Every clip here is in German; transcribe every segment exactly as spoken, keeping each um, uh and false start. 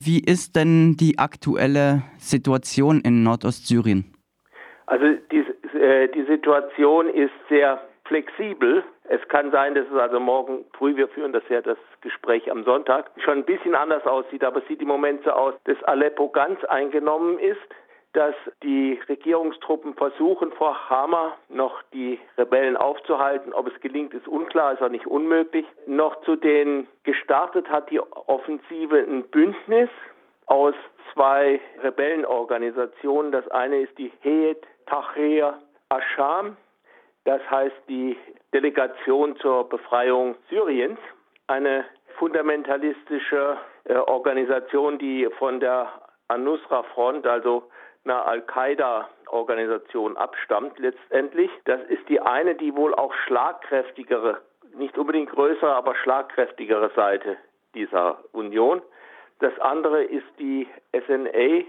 wie ist denn die aktuelle Situation in Nordostsyrien? Also die, äh, die Situation ist sehr flexibel. Es kann sein, dass es also morgen früh, wir führen das ja das Gespräch am Sonntag, schon ein bisschen anders aussieht, aber es sieht im Moment so aus, dass Aleppo ganz eingenommen ist, dass die Regierungstruppen versuchen, vor Hama noch die Rebellen aufzuhalten. Ob es gelingt, ist unklar, ist auch nicht unmöglich. Noch zu den gestartet hat die Offensive ein Bündnis aus zwei Rebellenorganisationen. Das eine ist die Heyet Tahrir Ascham, das heißt die Delegation zur Befreiung Syriens, eine fundamentalistische äh, Organisation, die von der An-Nusra-Front, also einer Al-Qaida-Organisation abstammt letztendlich. Das ist die eine, die wohl auch schlagkräftigere, nicht unbedingt größere, aber schlagkräftigere Seite dieser Union. Das andere ist die S N A,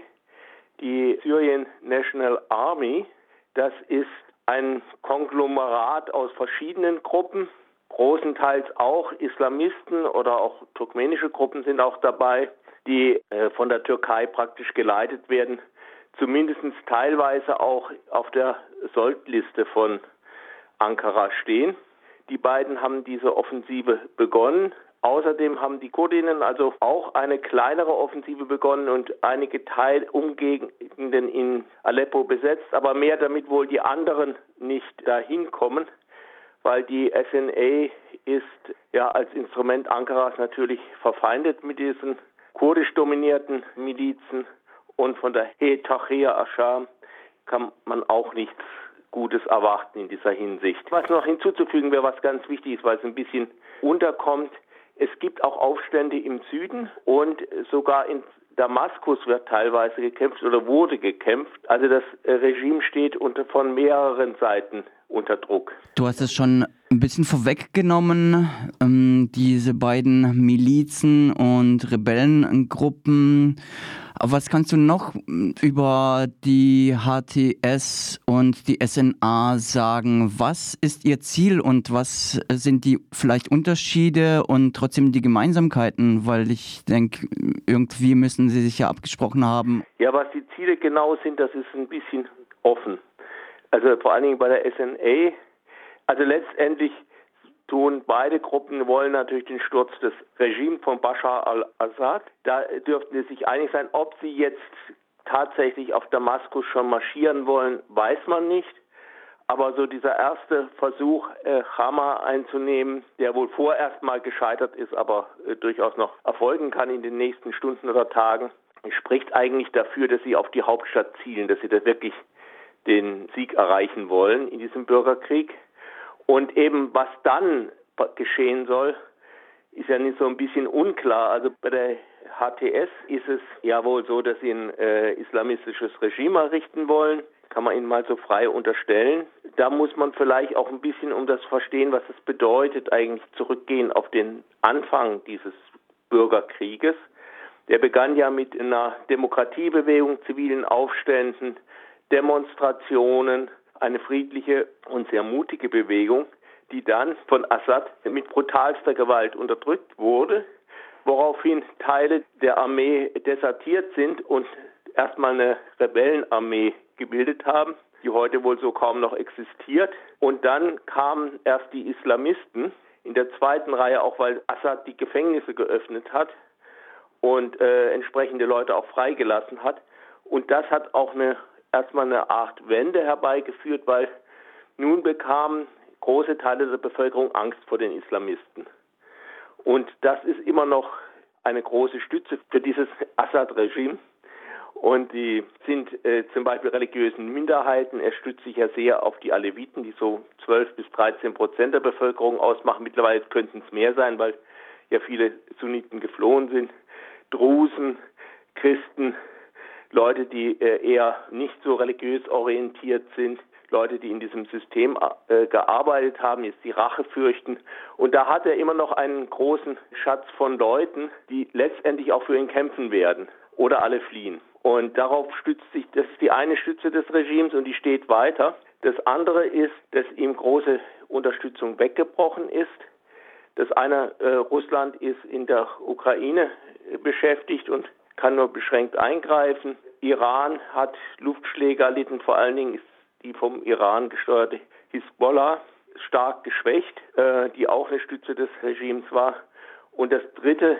die Syrian National Army. Das ist ein Konglomerat aus verschiedenen Gruppen, großenteils auch Islamisten oder auch turkmenische Gruppen sind auch dabei, die äh, von der Türkei praktisch geleitet werden, zumindest teilweise auch auf der Soldliste von Ankara stehen. Die beiden haben diese Offensive begonnen. Außerdem haben die Kurdinnen also auch eine kleinere Offensive begonnen und einige Teilumgegenden in Aleppo besetzt, aber mehr damit wohl die anderen nicht dahin kommen, weil die S N A ist ja als Instrument Ankaras natürlich verfeindet mit diesen kurdisch dominierten Milizen und von der Heyet Tahrir Ascham kann man auch nichts Gutes erwarten in dieser Hinsicht. Was noch hinzuzufügen wäre, was ganz wichtig ist, weil es ein bisschen unterkommt, es gibt auch Aufstände im Süden und sogar in Damaskus wird teilweise gekämpft oder wurde gekämpft. Also das Regime steht unter von mehreren Seiten unter Druck. Du hast es schon ein bisschen vorweggenommen, ähm, diese beiden Milizen und Rebellengruppen. Aber was kannst du noch über die H T S und die S N A sagen? Was ist ihr Ziel und was sind die vielleicht Unterschiede und trotzdem die Gemeinsamkeiten? Weil ich denke, irgendwie müssen sie sich ja abgesprochen haben. Ja, was die Ziele genau sind, das ist ein bisschen offen. Also vor allen Dingen bei der S N A, also letztendlich tun beide Gruppen, wollen natürlich den Sturz des Regimes von Bashar al-Assad. Da dürften sie sich einig sein. Ob sie jetzt tatsächlich auf Damaskus schon marschieren wollen, weiß man nicht. Aber so dieser erste Versuch, äh, Hama einzunehmen, der wohl vorerst mal gescheitert ist, aber äh, durchaus noch erfolgen kann in den nächsten Stunden oder Tagen, spricht eigentlich dafür, dass sie auf die Hauptstadt zielen, dass sie da wirklich den Sieg erreichen wollen in diesem Bürgerkrieg. Und eben was dann geschehen soll, ist ja nicht so ein bisschen unklar. Also bei der H T S ist es ja wohl so, dass sie ein äh, islamistisches Regime errichten wollen. Kann man ihnen mal so frei unterstellen. Da muss man vielleicht auch ein bisschen, um das verstehen, was es bedeutet, eigentlich zurückgehen auf den Anfang dieses Bürgerkrieges. Der begann ja mit einer Demokratiebewegung, zivilen Aufständen, Demonstrationen, eine friedliche und sehr mutige Bewegung, die dann von Assad mit brutalster Gewalt unterdrückt wurde, woraufhin Teile der Armee desertiert sind und erstmal eine Rebellenarmee gebildet haben, die heute wohl so kaum noch existiert. Und dann kamen erst die Islamisten in der zweiten Reihe, auch weil Assad die Gefängnisse geöffnet hat und äh, entsprechende Leute auch freigelassen hat. Und das hat auch eine erstmal eine Art Wende herbeigeführt, weil nun bekamen große Teile der Bevölkerung Angst vor den Islamisten. Und das ist immer noch eine große Stütze für dieses Assad-Regime. Und die sind äh, zum Beispiel religiösen Minderheiten. Er stützt sich ja sehr auf die Aleviten, die so zwölf bis dreizehn Prozent der Bevölkerung ausmachen. Mittlerweile könnten es mehr sein, weil ja viele Sunniten geflohen sind. Drusen, Christen, Leute, die äh, eher nicht so religiös orientiert sind, Leute, die in diesem System äh, gearbeitet haben, jetzt die Rache fürchten. Und da hat er immer noch einen großen Schatz von Leuten, die letztendlich auch für ihn kämpfen werden oder alle fliehen. Und darauf stützt sich, das ist die eine Stütze des Regimes und die steht weiter. Das andere ist, dass ihm große Unterstützung weggebrochen ist. Das eine, äh, Russland ist in der Ukraine äh, beschäftigt und kann nur beschränkt eingreifen. Iran hat Luftschläge erlitten, vor allen Dingen ist die vom Iran gesteuerte Hisbollah stark geschwächt, äh, die auch eine Stütze des Regimes war. Und das dritte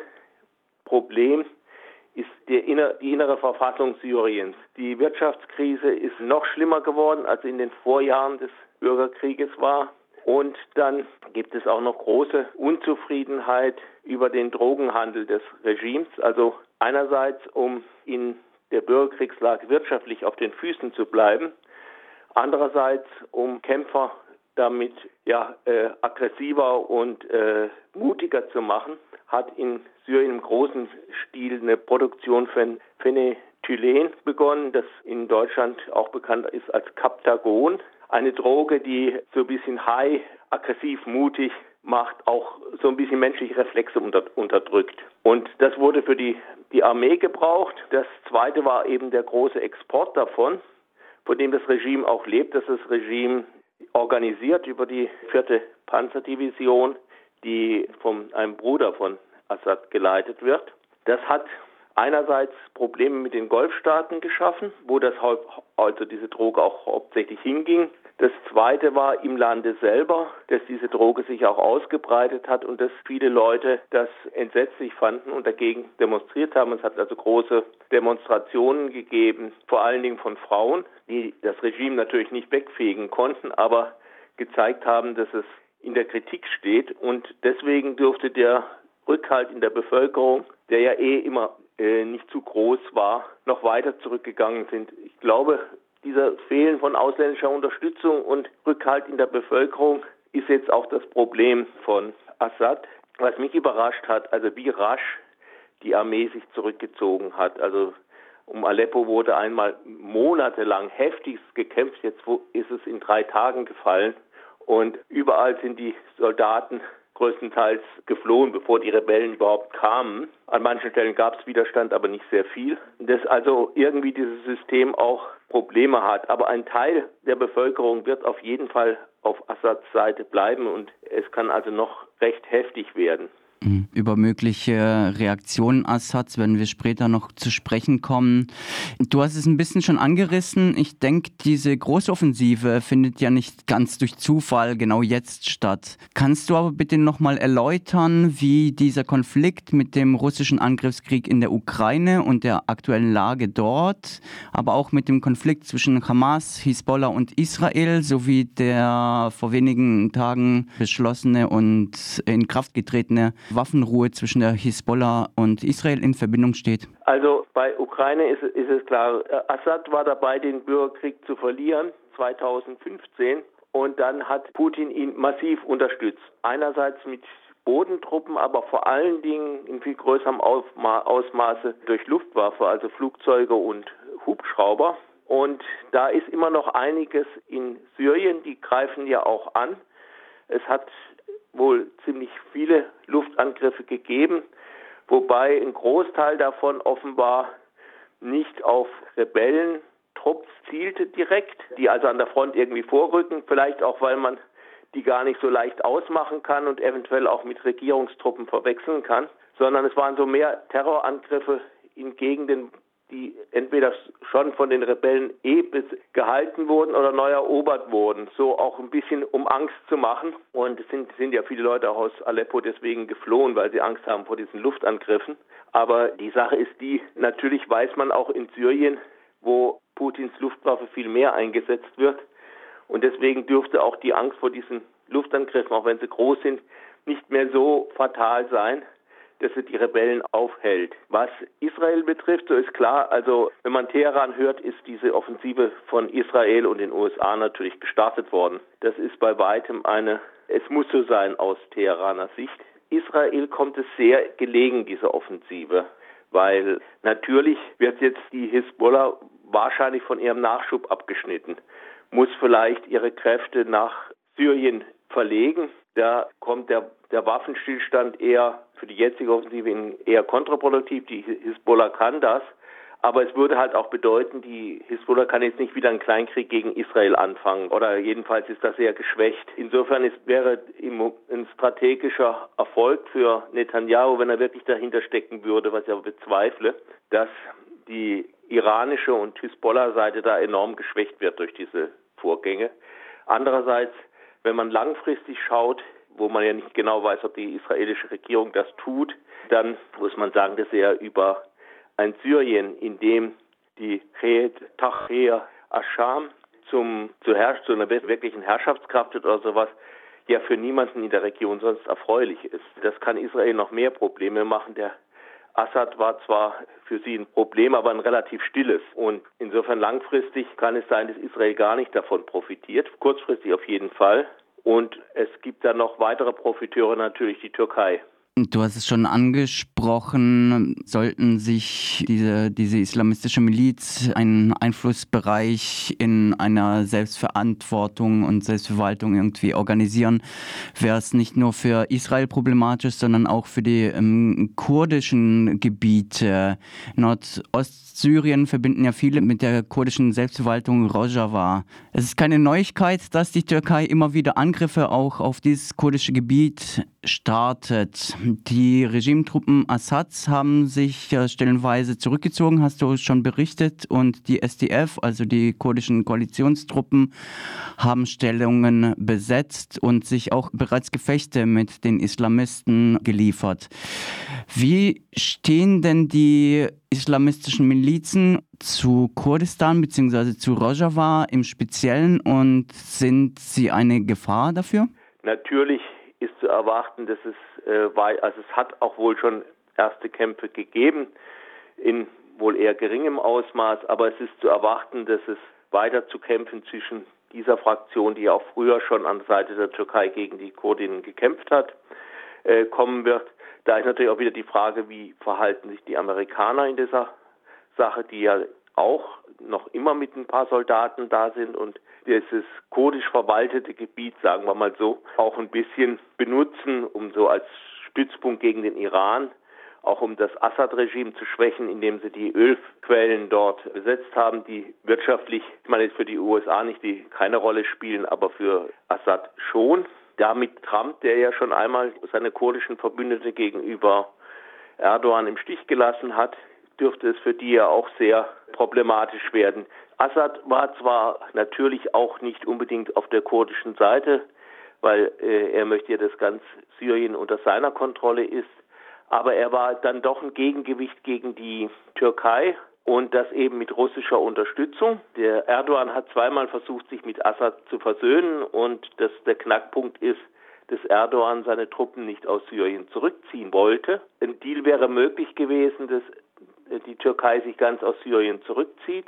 Problem ist der inner, die innere Verfassung Syriens. Die Wirtschaftskrise ist noch schlimmer geworden, als in den Vorjahren des Bürgerkrieges war. Und dann gibt es auch noch große Unzufriedenheit über den Drogenhandel des Regimes. Also einerseits, um in der Bürgerkriegslage wirtschaftlich auf den Füßen zu bleiben, andererseits, um Kämpfer damit ja, äh, aggressiver und äh, mutiger zu machen, hat in Syrien im großen Stil eine Produktion von Phenethylen begonnen, das in Deutschland auch bekannt ist als Captagon. Eine Droge, die so ein bisschen high, aggressiv, mutig macht, auch so ein bisschen menschliche Reflexe unter, unterdrückt. Und das wurde für die, die Armee gebraucht. Das zweite war eben der große Export davon, von dem das Regime auch lebt, dass das Regime organisiert über die vierte Panzerdivision, die von einem Bruder von Assad geleitet wird. Das hat einerseits Probleme mit den Golfstaaten geschaffen, wo das also diese Droge auch hauptsächlich hinging. Das zweite war im Lande selber, dass diese Droge sich auch ausgebreitet hat und dass viele Leute das entsetzlich fanden und dagegen demonstriert haben. Es hat also große Demonstrationen gegeben, vor allen Dingen von Frauen, die das Regime natürlich nicht wegfegen konnten, aber gezeigt haben, dass es in der Kritik steht. Und deswegen dürfte der Rückhalt in der Bevölkerung, der ja eh immer äh, nicht zu groß war, noch weiter zurückgegangen sind. Ich glaube, dieser Fehlen von ausländischer Unterstützung und Rückhalt in der Bevölkerung ist jetzt auch das Problem von Assad. Was mich überrascht hat, also wie rasch die Armee sich zurückgezogen hat. Also um Aleppo wurde einmal monatelang heftigst gekämpft, jetzt ist es in drei Tagen gefallen und überall sind die Soldaten größtenteils geflohen, bevor die Rebellen überhaupt kamen. An manchen Stellen gab es Widerstand, aber nicht sehr viel. Dass also irgendwie dieses System auch Probleme hat. Aber ein Teil der Bevölkerung wird auf jeden Fall auf Assads Seite bleiben und es kann also noch recht heftig werden. Über mögliche Reaktionen Assads werden wir später noch zu sprechen kommen. Du hast es ein bisschen schon angerissen. Ich denke, diese Großoffensive findet ja nicht ganz durch Zufall genau jetzt statt. Kannst du aber bitte nochmal erläutern, wie dieser Konflikt mit dem russischen Angriffskrieg in der Ukraine und der aktuellen Lage dort, aber auch mit dem Konflikt zwischen Hamas, Hisbollah und Israel sowie der vor wenigen Tagen beschlossene und in Kraft getretene Waffenruhe zwischen der Hisbollah und Israel in Verbindung steht? Also bei Ukraine ist, ist es klar, Assad war dabei, den Bürgerkrieg zu verlieren, zweitausendfünfzehn, und dann hat Putin ihn massiv unterstützt. Einerseits mit Bodentruppen, aber vor allen Dingen in viel größerem Ausmaße durch Luftwaffe, also Flugzeuge und Hubschrauber. Und da ist immer noch einiges in Syrien, die greifen ja auch an. Es hat wohl ziemlich viele Luftangriffe gegeben, wobei ein Großteil davon offenbar nicht auf Rebellentrupps zielte direkt, die also an der Front irgendwie vorrücken, vielleicht auch, weil man die gar nicht so leicht ausmachen kann und eventuell auch mit Regierungstruppen verwechseln kann, sondern es waren so mehr Terrorangriffe in Gegenden, die entweder schon von den Rebellen eh gehalten wurden oder neu erobert wurden, so auch ein bisschen um Angst zu machen. Und es sind, sind ja viele Leute auch aus Aleppo deswegen geflohen, weil sie Angst haben vor diesen Luftangriffen. Aber die Sache ist die, natürlich weiß man auch in Syrien, wo Putins Luftwaffe viel mehr eingesetzt wird. Und deswegen dürfte auch die Angst vor diesen Luftangriffen, auch wenn sie groß sind, nicht mehr so fatal sein, dass sie die Rebellen aufhält. Was Israel betrifft, so ist klar, also wenn man Teheran hört, ist diese Offensive von Israel und den U S A natürlich gestartet worden. Das ist bei weitem eine, es muss so sein aus Teheraner Sicht. Israel kommt es sehr gelegen, diese Offensive, weil natürlich wird jetzt die Hisbollah wahrscheinlich von ihrem Nachschub abgeschnitten, muss vielleicht ihre Kräfte nach Syrien verlegen. Da kommt der, der Waffenstillstand eher für die jetzige Offensive eher kontraproduktiv. Die Hisbollah kann das, aber es würde halt auch bedeuten, die Hisbollah kann jetzt nicht wieder einen Kleinkrieg gegen Israel anfangen oder jedenfalls ist das sehr geschwächt. Insofern ist, wäre ein strategischer Erfolg für Netanyahu, wenn er wirklich dahinter stecken würde, was ich aber bezweifle, dass die iranische und Hisbollah-Seite da enorm geschwächt wird durch diese Vorgänge. Andererseits, wenn man langfristig schaut, wo man ja nicht genau weiß, ob die israelische Regierung das tut, dann muss man sagen, dass er über ein Syrien, in dem die Tahrir Ascham zum, zu, Herrsch, zu einer wirklichen Herrschaftskraft wird oder sowas, ja für niemanden in der Region sonst erfreulich ist. Das kann Israel noch mehr Probleme machen. Der Assad war zwar für sie ein Problem, aber ein relativ stilles. Und insofern langfristig kann es sein, dass Israel gar nicht davon profitiert. Kurzfristig auf jeden Fall. Und es gibt dann noch weitere Profiteure, natürlich die Türkei. Du hast es schon angesprochen, sollten sich diese, diese islamistische Miliz einen Einflussbereich in einer Selbstverantwortung und Selbstverwaltung irgendwie organisieren, wäre es nicht nur für Israel problematisch, sondern auch für die ähm, kurdischen Gebiete. Nordostsyrien verbinden ja viele mit der kurdischen Selbstverwaltung Rojava. Es ist keine Neuigkeit, dass die Türkei immer wieder Angriffe auch auf dieses kurdische Gebiet startet. Die Regimetruppen Assads haben sich äh, stellenweise zurückgezogen, hast du schon berichtet, und die S D F, also die kurdischen Koalitionstruppen, haben Stellungen besetzt und sich auch bereits Gefechte mit den Islamisten geliefert. Wie stehen denn die islamistischen Milizen zu Kurdistan bzw. zu Rojava im Speziellen und sind sie eine Gefahr dafür? Natürlich ist zu erwarten, dass es, äh, also es hat auch wohl schon erste Kämpfe gegeben, in wohl eher geringem Ausmaß, aber es ist zu erwarten, dass es weiter zu Kämpfen zwischen dieser Fraktion, die auch früher schon an der Seite der Türkei gegen die Kurdinnen gekämpft hat, äh, kommen wird. Da ist natürlich auch wieder die Frage, wie verhalten sich die Amerikaner in dieser Sache, die ja auch noch immer mit ein paar Soldaten da sind und dieses kurdisch verwaltete Gebiet, sagen wir mal so, auch ein bisschen benutzen, um so als Stützpunkt gegen den Iran, auch um das Assad-Regime zu schwächen, indem sie die Ölquellen dort besetzt haben, die wirtschaftlich, ich meine jetzt für die U S A nicht, die keine Rolle spielen, aber für Assad schon. Damit Trump, der ja schon einmal seine kurdischen Verbündete gegenüber Erdogan im Stich gelassen hat, dürfte es für die ja auch sehr problematisch werden. Assad war zwar natürlich auch nicht unbedingt auf der kurdischen Seite, weil äh, er möchte ja, dass ganz Syrien unter seiner Kontrolle ist, aber er war dann doch ein Gegengewicht gegen die Türkei und das eben mit russischer Unterstützung. Der Erdogan hat zweimal versucht, sich mit Assad zu versöhnen und das, der Knackpunkt ist, dass Erdogan seine Truppen nicht aus Syrien zurückziehen wollte. Ein Deal wäre möglich gewesen, dass die Türkei sich ganz aus Syrien zurückzieht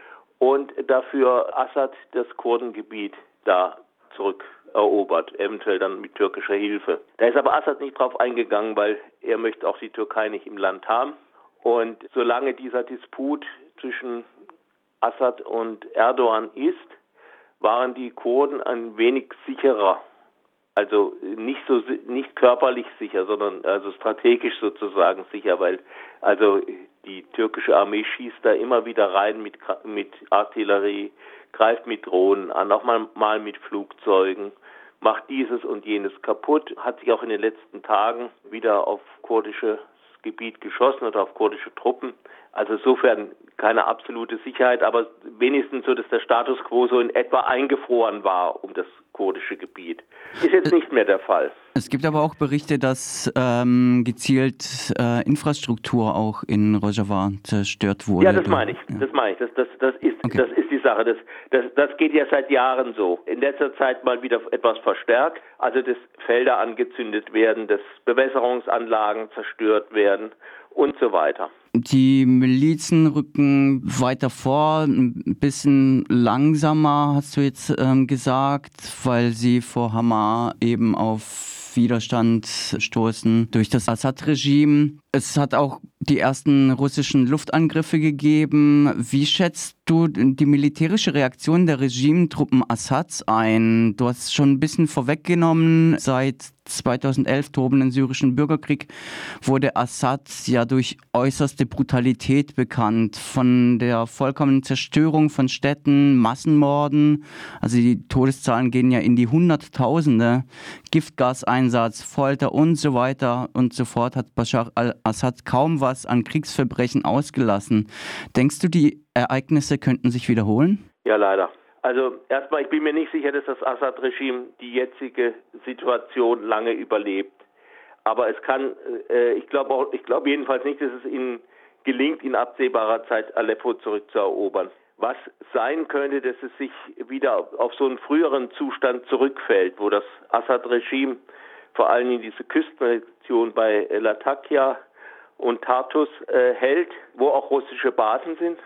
und dafür Assad das Kurdengebiet da zurückerobert, eventuell dann mit türkischer Hilfe. Da ist aber Assad nicht drauf eingegangen, weil er möchte auch die Türkei nicht im Land haben. Und solange dieser Disput zwischen Assad und Erdogan ist, waren die Kurden ein wenig sicherer. Also nicht so nicht körperlich sicher, sondern also strategisch sozusagen sicher, weil also die türkische Armee schießt da immer wieder rein mit mit Artillerie, greift mit Drohnen an, auch mal, mal mit Flugzeugen, macht dieses und jenes kaputt, hat sich auch in den letzten Tagen wieder auf kurdisches Gebiet geschossen oder auf kurdische Truppen. Also insofern keine absolute Sicherheit, aber wenigstens so, dass der Status quo so in etwa eingefroren war um das kurdische Gebiet. Ist jetzt nicht mehr der Fall. Es gibt aber auch Berichte, dass ähm, gezielt äh, Infrastruktur auch in Rojava zerstört wurde. Ja, das meine ich. Ja. Das meine ich. Das, das, das, ist, okay. das ist die Sache. Das, das, das geht ja seit Jahren so. In letzter Zeit mal wieder etwas verstärkt. Also, dass Felder angezündet werden, dass Bewässerungsanlagen zerstört werden und so weiter. Die Milizen rücken weiter vor, ein bisschen langsamer, hast du jetzt ähm, gesagt, weil sie vor Hamas eben auf Widerstand stoßen durch das Assad-Regime. Es hat auch die ersten russischen Luftangriffe gegeben. Wie schätzt du die militärische Reaktion der Regimetruppen Assads ein? Du hast es schon ein bisschen vorweggenommen. Seit zweitausendelf tobenden syrischen Bürgerkrieg wurde Assad ja durch äußerste Brutalität bekannt. Von der vollkommenen Zerstörung von Städten, Massenmorden. Also die Todeszahlen gehen ja in die Hunderttausende. Giftgaseinsatz, Folter und so weiter und so fort hat Bashar al-Assad kaum was was an Kriegsverbrechen ausgelassen. Denkst du, die Ereignisse könnten sich wiederholen? Ja, leider. Also erstmal, ich bin mir nicht sicher, dass das Assad-Regime die jetzige Situation lange überlebt. Aber es kann, äh, ich glaube auch, ich glaube jedenfalls nicht, dass es ihnen gelingt, in absehbarer Zeit Aleppo zurückzuerobern. Was sein könnte, dass es sich wieder auf so einen früheren Zustand zurückfällt, wo das Assad-Regime vor allem in diese Küstenregion bei Latakia und Tartus äh, hält, wo auch russische Basen sind.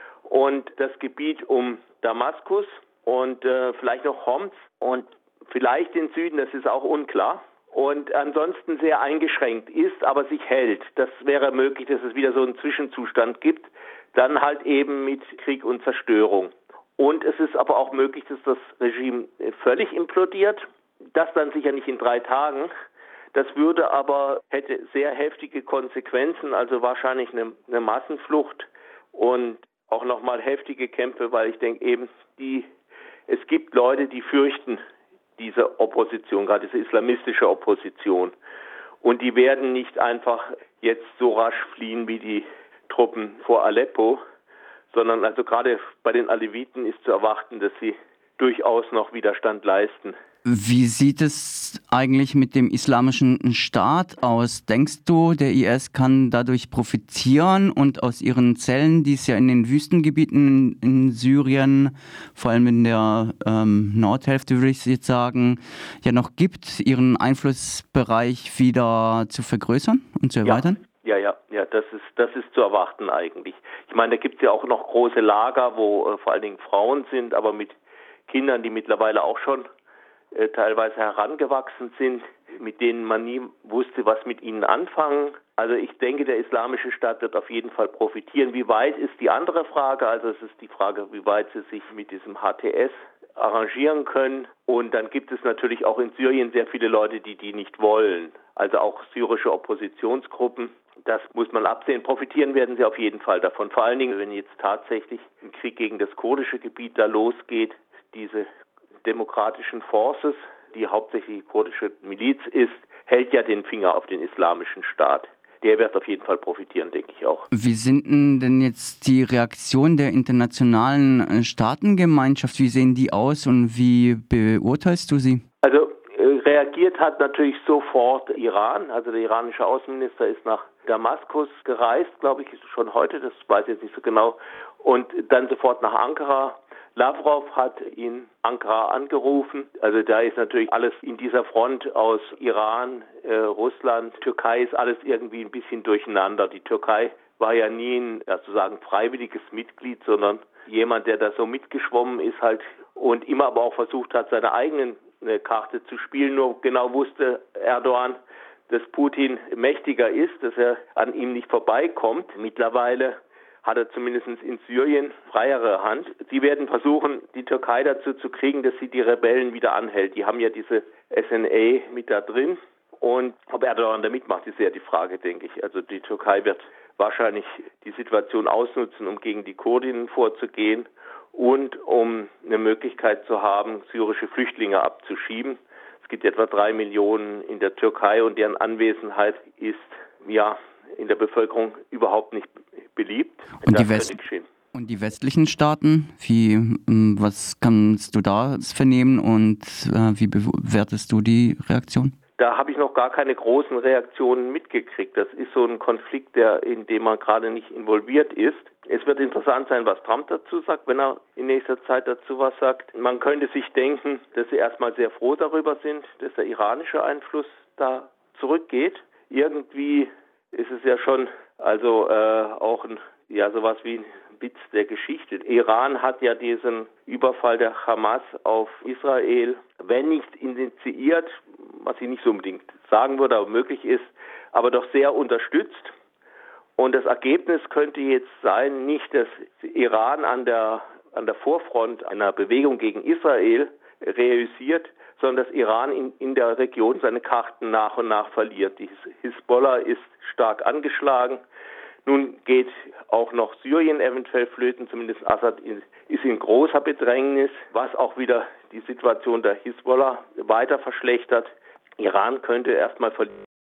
Und das Gebiet um Damaskus und äh, vielleicht noch Homs und vielleicht den Süden, das ist auch unklar. Und ansonsten sehr eingeschränkt ist, aber sich hält. Das wäre möglich, dass es wieder so einen Zwischenzustand gibt. Dann halt eben mit Krieg und Zerstörung. Und es ist aber auch möglich, dass das Regime völlig implodiert. Das dann sicher nicht in drei Tagen. Das würde aber, hätte sehr heftige Konsequenzen, also wahrscheinlich eine, eine Massenflucht und auch nochmal heftige Kämpfe, weil ich denke eben, die, es gibt Leute, die fürchten diese Opposition, gerade diese islamistische Opposition. Und die werden nicht einfach jetzt so rasch fliehen wie die Truppen vor Aleppo, sondern also gerade bei den Aleviten ist zu erwarten, dass sie durchaus noch Widerstand leisten. Wie sieht es eigentlich mit dem Islamischen Staat aus? Denkst du, der I S kann dadurch profitieren und aus ihren Zellen, die es ja in den Wüstengebieten in Syrien, vor allem in der ähm, Nordhälfte würde ich jetzt sagen, ja noch gibt, ihren Einflussbereich wieder zu vergrößern und zu erweitern? Ja, ja, ja, ja, das ist das ist zu erwarten eigentlich. Ich meine, da gibt es ja auch noch große Lager, wo äh, vor allen Dingen Frauen sind, aber mit Kindern, die mittlerweile auch schon Äh, teilweise herangewachsen sind, mit denen man nie wusste, was mit ihnen anfangen. Also ich denke, der Islamische Staat wird auf jeden Fall profitieren. Wie weit ist die andere Frage? Also es ist die Frage, wie weit sie sich mit diesem H T S arrangieren können. Und dann gibt es natürlich auch in Syrien sehr viele Leute, die die nicht wollen. Also auch syrische Oppositionsgruppen. Das muss man absehen. Profitieren werden sie auf jeden Fall davon. Vor allen Dingen, wenn jetzt tatsächlich ein Krieg gegen das kurdische Gebiet da losgeht, diese demokratischen Forces, die hauptsächlich die kurdische Miliz ist, hält ja den Finger auf den Islamischen Staat. Der wird auf jeden Fall profitieren, denke ich auch. Wie sind denn jetzt die Reaktionen der internationalen Staatengemeinschaft? Wie sehen die aus und wie beurteilst du sie? Also äh, reagiert hat natürlich sofort Iran. Also der iranische Außenminister ist nach Damaskus gereist, glaube ich, schon heute, das weiß ich jetzt nicht so genau, und dann sofort nach Ankara. Lavrov hat in Ankara angerufen. Also da ist natürlich alles in dieser Front aus Iran, äh, Russland, Türkei ist alles irgendwie ein bisschen durcheinander. Die Türkei war ja nie ein, sozusagen freiwilliges Mitglied, sondern jemand, der da so mitgeschwommen ist halt und immer aber auch versucht hat, seine eigenen äh, Karte zu spielen. Nur genau wusste Erdogan, dass Putin mächtiger ist, dass er an ihm nicht vorbeikommt. Mittlerweile hat er zumindest in Syrien freiere Hand. Sie werden versuchen, die Türkei dazu zu kriegen, dass sie die Rebellen wieder anhält. Die haben ja diese S N A mit da drin. Und ob Erdogan da mitmacht, ist ja die Frage, denke ich. Also die Türkei wird wahrscheinlich die Situation ausnutzen, um gegen die Kurdinnen vorzugehen und um eine Möglichkeit zu haben, syrische Flüchtlinge abzuschieben. Es gibt etwa drei Millionen in der Türkei und deren Anwesenheit ist ja in der Bevölkerung überhaupt nicht beliebt. Und die, West- und die westlichen Staaten, wie, was kannst du da vernehmen und äh, wie bewertest du die Reaktion? Da habe ich noch gar keine großen Reaktionen mitgekriegt. Das ist so ein Konflikt, der, in dem man gerade nicht involviert ist. Es wird interessant sein, was Trump dazu sagt, wenn er in nächster Zeit dazu was sagt. Man könnte sich denken, dass sie erstmal sehr froh darüber sind, dass der iranische Einfluss da zurückgeht. Irgendwie ist es ja schon also äh, auch ein, ja sowas wie ein Witz der Geschichte. Iran hat ja diesen Überfall der Hamas auf Israel, wenn nicht initiiert, was ich nicht so unbedingt sagen würde, aber möglich ist, aber doch sehr unterstützt. Und das Ergebnis könnte jetzt sein, nicht, dass Iran an der, an der Vorfront einer Bewegung gegen Israel reüssiert, sondern dass Iran in, in der Region seine Karten nach und nach verliert. Die Hisbollah ist stark angeschlagen. Nun geht auch noch Syrien eventuell flöten, zumindest Assad ist in großer Bedrängnis, was auch wieder die Situation der Hisbollah weiter verschlechtert. Iran könnte erstmal verlieren